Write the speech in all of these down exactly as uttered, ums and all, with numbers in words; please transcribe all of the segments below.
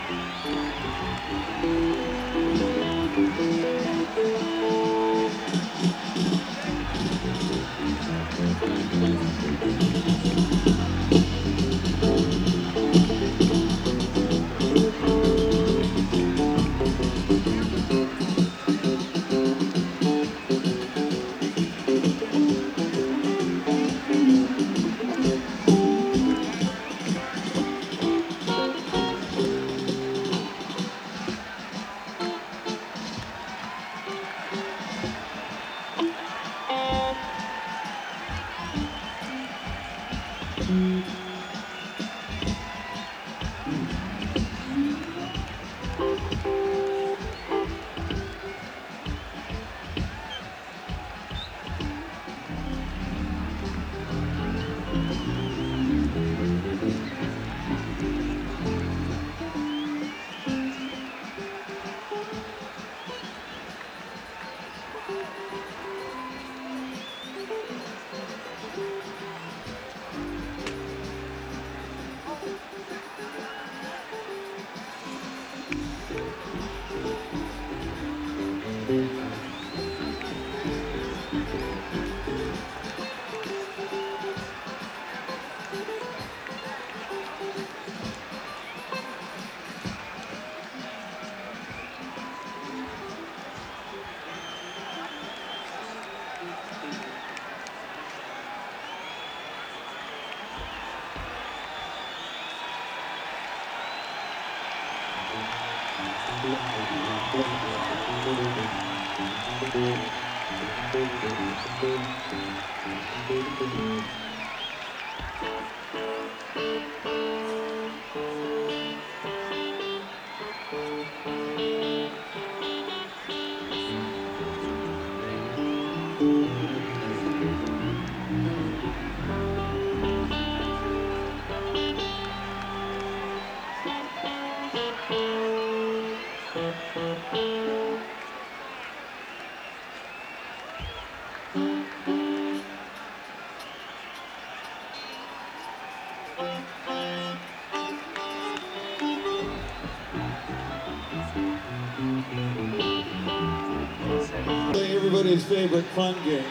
Everybody's favorite fun game.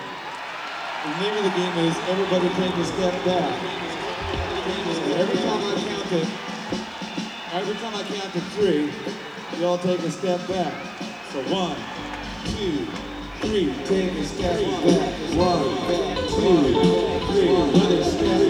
The name of the game is Everybody Take a Step Back. Every time I count to, every time I count to three, you all take a step back. So one, two, three, take a step back. One, two, three, another step